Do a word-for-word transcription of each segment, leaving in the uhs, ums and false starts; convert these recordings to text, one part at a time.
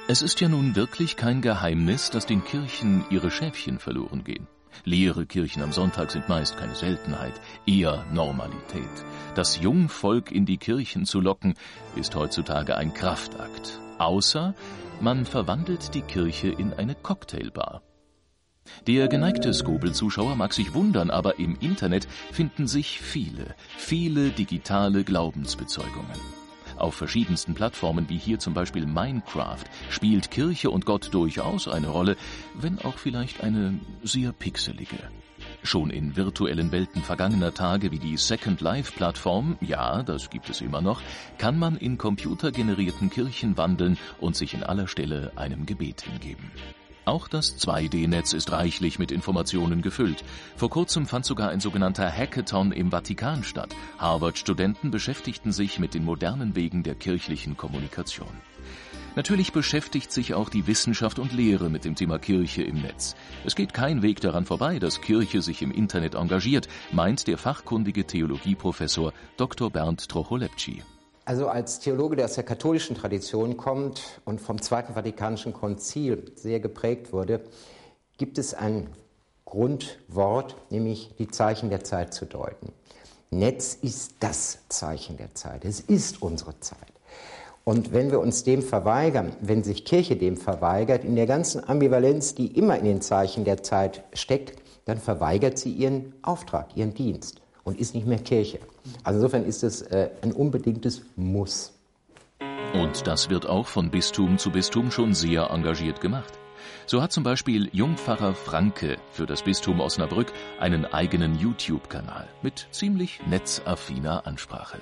Es ist ja nun wirklich kein Geheimnis, dass den Kirchen ihre Schäfchen verloren gehen. Leere Kirchen am Sonntag sind meist keine Seltenheit, eher Normalität. Das Jungvolk in die Kirchen zu locken, ist heutzutage ein Kraftakt. Außer man verwandelt die Kirche in eine Cocktailbar. Der geneigte Skobel-Zuschauer mag sich wundern, aber im Internet finden sich viele, viele digitale Glaubensbezeugungen. Auf verschiedensten Plattformen wie hier zum Beispiel Minecraft spielt Kirche und Gott durchaus eine Rolle, wenn auch vielleicht eine sehr pixelige. Schon in virtuellen Welten vergangener Tage wie die Second Life-Plattform, ja, das gibt es immer noch, kann man in computergenerierten Kirchen wandeln und sich in aller Stelle einem Gebet hingeben. Auch das zwei D Netz ist reichlich mit Informationen gefüllt. Vor kurzem fand sogar ein sogenannter Hackathon im Vatikan statt. Harvard-Studenten beschäftigten sich mit den modernen Wegen der kirchlichen Kommunikation. Natürlich beschäftigt sich auch die Wissenschaft und Lehre mit dem Thema Kirche im Netz. Es geht kein Weg daran vorbei, dass Kirche sich im Internet engagiert, meint der fachkundige Theologieprofessor Doktor Bernd Trocholepci. Also als Theologe, der aus der katholischen Tradition kommt und vom Zweiten Vatikanischen Konzil sehr geprägt wurde, gibt es ein Grundwort, nämlich die Zeichen der Zeit zu deuten. Netz ist das Zeichen der Zeit, es ist unsere Zeit. Und wenn wir uns dem verweigern, wenn sich Kirche dem verweigert, in der ganzen Ambivalenz, die immer in den Zeichen der Zeit steckt, dann verweigert sie ihren Auftrag, ihren Dienst und ist nicht mehr Kirche. Also insofern ist es äh, ein unbedingtes Muss. Und das wird auch von Bistum zu Bistum schon sehr engagiert gemacht. So hat zum Beispiel Jungpfarrer Franke für das Bistum Osnabrück einen eigenen YouTube-Kanal mit ziemlich netzaffiner Ansprache.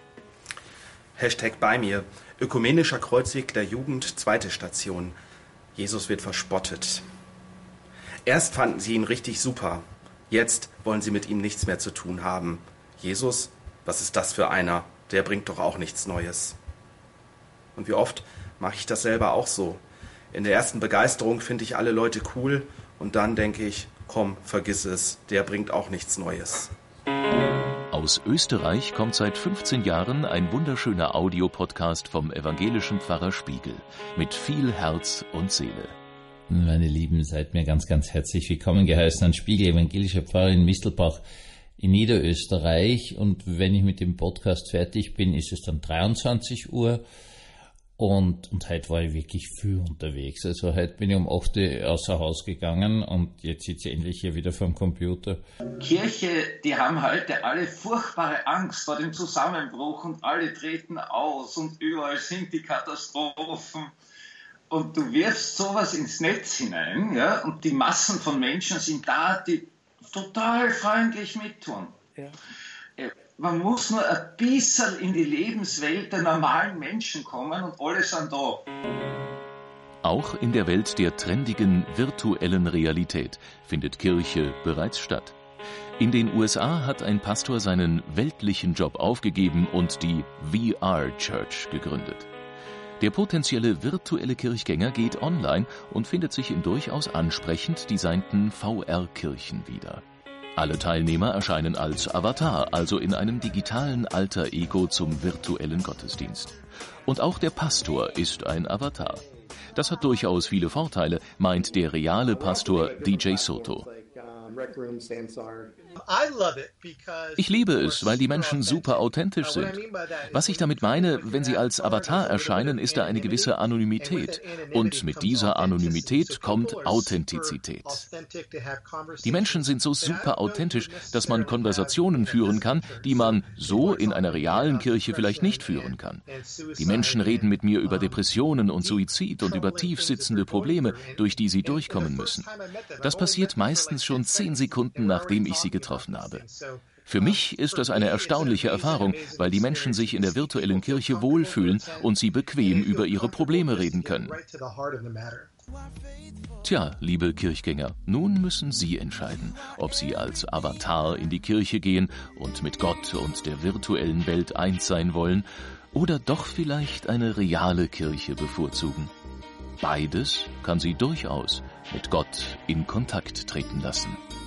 Hashtag bei mir. Ökumenischer Kreuzweg der Jugend, zweite Station. Jesus wird verspottet. Erst fanden sie ihn richtig super. Jetzt wollen sie mit ihm nichts mehr zu tun haben. Jesus, was ist das für einer? Der bringt doch auch nichts Neues. Und wie oft mache ich das selber auch so? In der ersten Begeisterung finde ich alle Leute cool und dann denke ich, komm, vergiss es, der bringt auch nichts Neues. Aus Österreich kommt seit fünfzehn Jahren ein wunderschöner Audiopodcast vom evangelischen Pfarrer Spiegel mit viel Herz und Seele. Meine Lieben, seid mir ganz, ganz herzlich willkommen geheißen an Spiegel, evangelischer Pfarrer in Mistelbach in Niederösterreich. Und wenn ich mit dem Podcast fertig bin, ist es dann dreiundzwanzig Uhr. Und, und heute war ich wirklich viel unterwegs. Also heute bin ich um acht Uhr außer Haus gegangen und jetzt sitze ich endlich hier wieder vor dem Computer. Kirche, die haben heute alle furchtbare Angst vor dem Zusammenbruch und alle treten aus und überall sind die Katastrophen. Und du wirfst sowas ins Netz hinein, ja, und die Massen von Menschen sind da, die total freundlich mittun. Ja. Man muss nur ein bisschen in die Lebenswelt der normalen Menschen kommen und alle sind da. Auch in der Welt der trendigen virtuellen Realität findet Kirche bereits statt. In den U S A hat ein Pastor seinen weltlichen Job aufgegeben und die V R Church gegründet. Der potenzielle virtuelle Kirchgänger geht online und findet sich in durchaus ansprechend designten V R-Kirchen wieder. Alle Teilnehmer erscheinen als Avatar, also in einem digitalen Alter Ego zum virtuellen Gottesdienst. Und auch der Pastor ist ein Avatar. Das hat durchaus viele Vorteile, meint der reale Pastor D J Soto. Ich liebe es, weil die Menschen super authentisch sind. Was ich damit meine, wenn sie als Avatar erscheinen, ist da eine gewisse Anonymität. Und mit dieser Anonymität kommt Authentizität. Die Menschen sind so super authentisch, dass man Konversationen führen kann, die man so in einer realen Kirche vielleicht nicht führen kann. Die Menschen reden mit mir über Depressionen und Suizid und über tief sitzende Probleme, durch die sie durchkommen müssen. Das passiert meistens schon zehn Sekunden, nachdem ich sie getroffen habe. Für mich ist das eine erstaunliche Erfahrung, weil die Menschen sich in der virtuellen Kirche wohlfühlen und sie bequem über ihre Probleme reden können. Tja, liebe Kirchgänger, nun müssen Sie entscheiden, ob Sie als Avatar in die Kirche gehen und mit Gott und der virtuellen Welt eins sein wollen oder doch vielleicht eine reale Kirche bevorzugen. Beides kann Sie durchaus mit Gott in Kontakt treten lassen.